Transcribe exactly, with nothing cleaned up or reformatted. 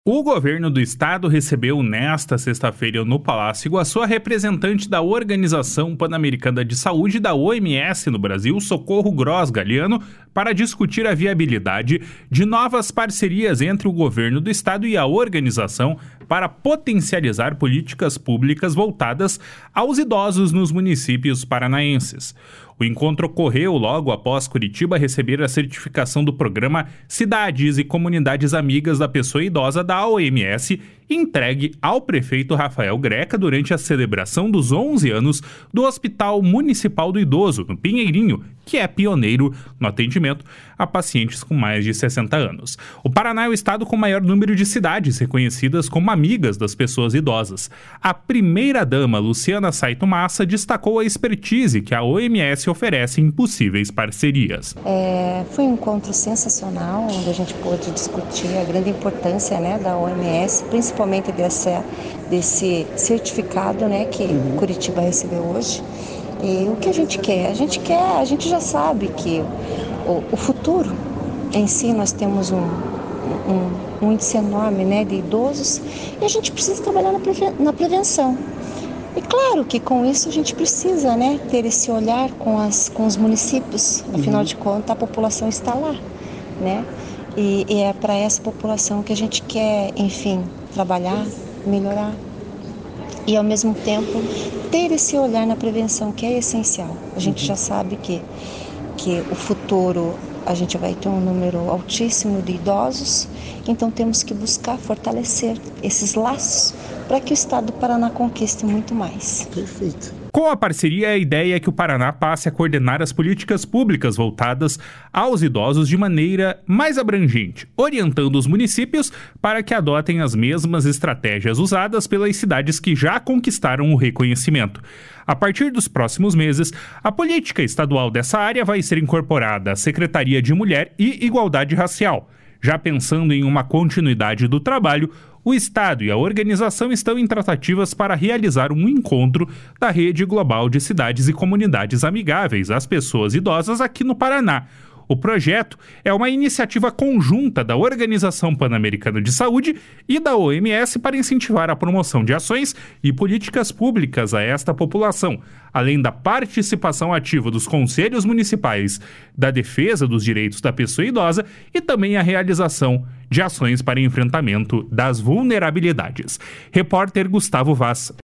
O governo do estado recebeu nesta sexta-feira no Palácio Iguaçu a representante da Organização Pan-Americana de Saúde da O M S no Brasil, Socorro Gross Galiano, para discutir a viabilidade de novas parcerias entre o governo do estado e a organização para potencializar políticas públicas voltadas aos idosos nos municípios paranaenses. O encontro ocorreu logo após Curitiba receber a certificação do programa Cidades e Comunidades Amigas da Pessoa Idosa da O M S, entregue ao prefeito Rafael Greca durante a celebração dos onze anos do Hospital Municipal do Idoso, no Pinheirinho, que é pioneiro no atendimento a pacientes com mais de sessenta anos. O Paraná é o estado com o maior número de cidades reconhecidas como amigas das pessoas idosas. A primeira-dama, Luciana Saito Massa, destacou a expertise que a O M S oferece em possíveis parcerias. É, foi um encontro sensacional, onde a gente pôde discutir a grande importância, né, da O M S, principalmente dessa, desse certificado, né, que Curitiba recebeu hoje. E o que a gente quer? A gente quer, a gente já sabe que o, o futuro em si, nós temos um, um, um índice enorme, né, de idosos, e a gente precisa trabalhar na, preven- na prevenção. E claro que com isso a gente precisa, né, ter esse olhar com, as, com os municípios, afinal de contas a população está lá, né? E, e é para essa população que a gente quer, enfim, trabalhar, melhorar e ao mesmo tempo ter esse olhar na prevenção, que é essencial. A gente já sabe que, que o futuro a gente vai ter um número altíssimo de idosos, então temos que buscar fortalecer esses laços para que o estado do Paraná conquiste muito mais. Perfeito. Com a parceria, a ideia é que o Paraná passe a coordenar as políticas públicas voltadas aos idosos de maneira mais abrangente, orientando os municípios para que adotem as mesmas estratégias usadas pelas cidades que já conquistaram o reconhecimento. A partir dos próximos meses, a política estadual dessa área vai ser incorporada à Secretaria de Mulher e Igualdade Racial. Já pensando em uma continuidade do trabalho, o Estado e a organização estão em tratativas para realizar um encontro da Rede Global de Cidades e Comunidades Amigáveis às Pessoas Idosas aqui no Paraná. O projeto é uma iniciativa conjunta da Organização Pan-Americana de Saúde e da O M S para incentivar a promoção de ações e políticas públicas a esta população, além da participação ativa dos conselhos municipais, da defesa dos direitos da pessoa idosa e também a realização de ações para enfrentamento das vulnerabilidades. Repórter Gustavo Vaz.